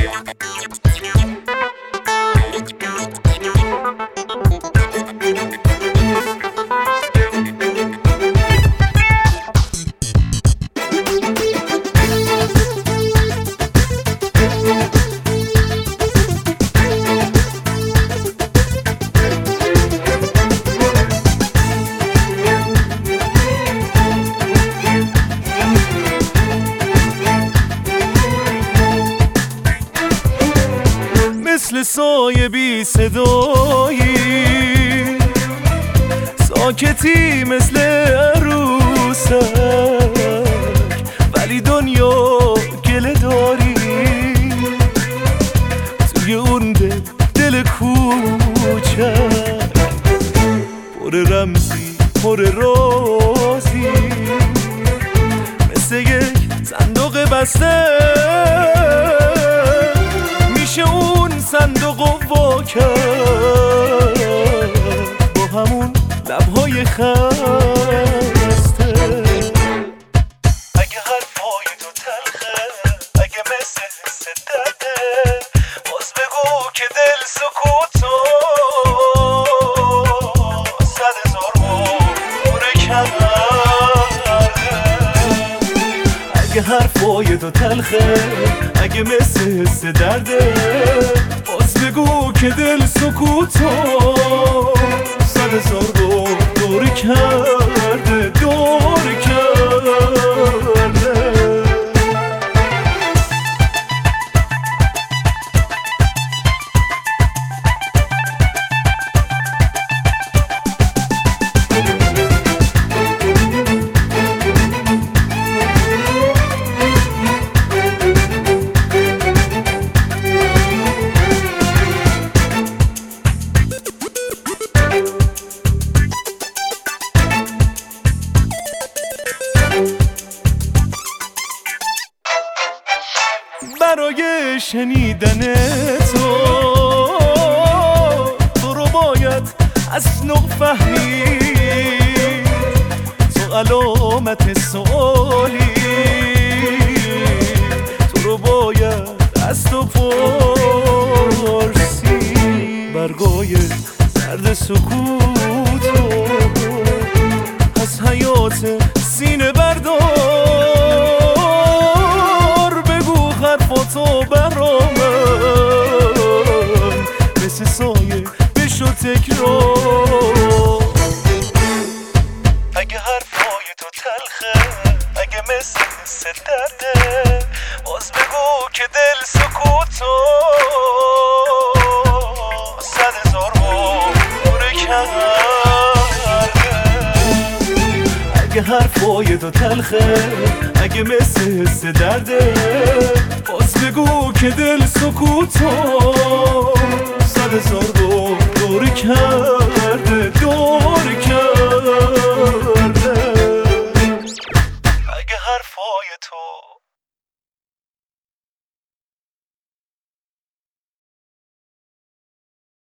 مثل سایه بی صدایی، ساکتی مثل عروسک، ولی دنیا گله داری توی اون دل کوچک، پر رمزی پر رازی، مثل یک صندوق بسته میشه اون صندوق وا کرد با همون لبهای خسته. اگه حرفای تو تلخه، اگه مثل حس درده، باز بگو که دل سکوتو 100,000 بار کرده. اگه حرفای تو تلخه، اگه مثل حس درده، باز بگو که دل سکوتو 100,000 بار دور کرده، دور کرده. برای شنیدن تو رو باید از نو فهمید، تو علامت سوالی، تو رو باید از تو پرسید. برگای زرد سکوتو از حیات سینه بردار، بگو حرفاتو برا من مثل سایه بشو تکرار. اگه حرفای تو تلخه، اگه مثل حس درده، باز بگو که دل سکوتو 100,000 بار کرده. اگه حرفای تو تلخه، اگه مثل حس درده، باز بگو که دل سکوتو 100,000 بار دور کرده، دور کرده. اگه حرفای تو